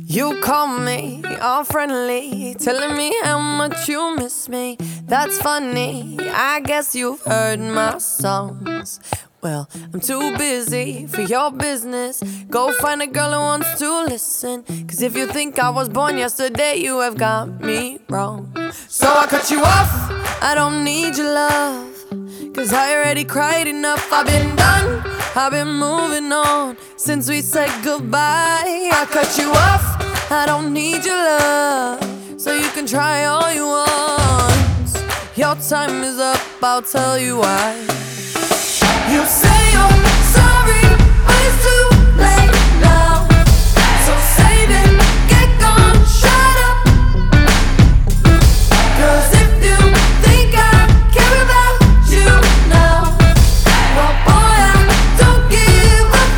You call me all friendly, telling me how much you miss me. That's funny, I guess you've heard my songs. Well, I'm too busy for your business. Go find a girl who wants to listen. Cause if you think I was born yesterday, you have got me wrong. So I cut you off, I don't need your love. Cause I already cried enough, I've been done, I've been moving on since we said goodbye. I cut you off, I don't need your love. So you can try all you want. Your time is up, I'll tell you why. You say you're sorry, but it's too late now. So save it, get gone, shut up. Cause if you think I care about you now, well boy, I don't give a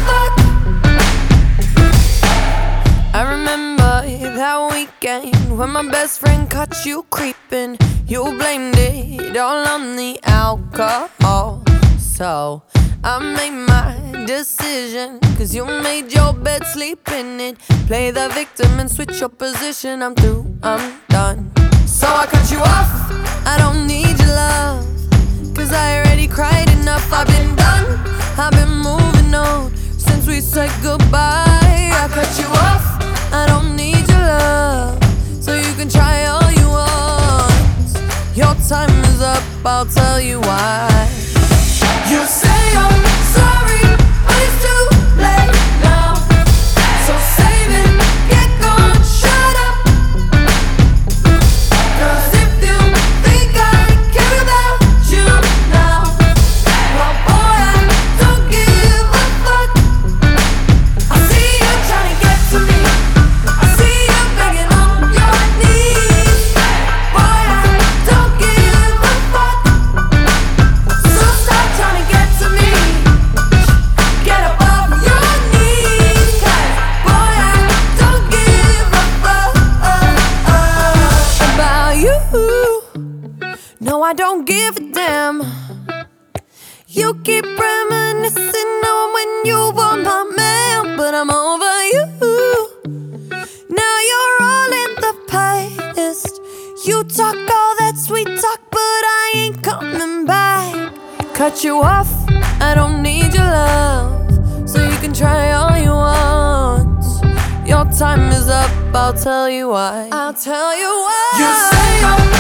fuck. I remember that weekend when my best friend caught you creeping. You blamed it all on the alcohol. So I made my decision, cause you made your bed, sleep in it. Play the victim and switch your position. I'm through, I'm done. So I cut you off, I don't need your love. Cause I already cried enough, I've been done, I've been moving on since we said goodbye. I cut you off, I don't need your love. So you can try all you want. Your time is up, I'll tell you why. You say you're sorry, but it's too late now. So save it, get gone, shut up. Cause if you think I care about you now, well boy, I don't give a fuck. I see you trying to get to me, I see you begging on your knees. Boy, I don't give a fuck. So stop trying to get to me, get above your knees. Cause boy, I don't give a fuck about you. No, I don't give a damn. You keep reminiscing on when you were my man, but I'm over you. Now you're all in the past. You talk all that sweet talk, but I ain't coming back. Cut you off, I don't need your love. So you can try all you want. Your time is up, I'll tell you why. I'll tell you why. You say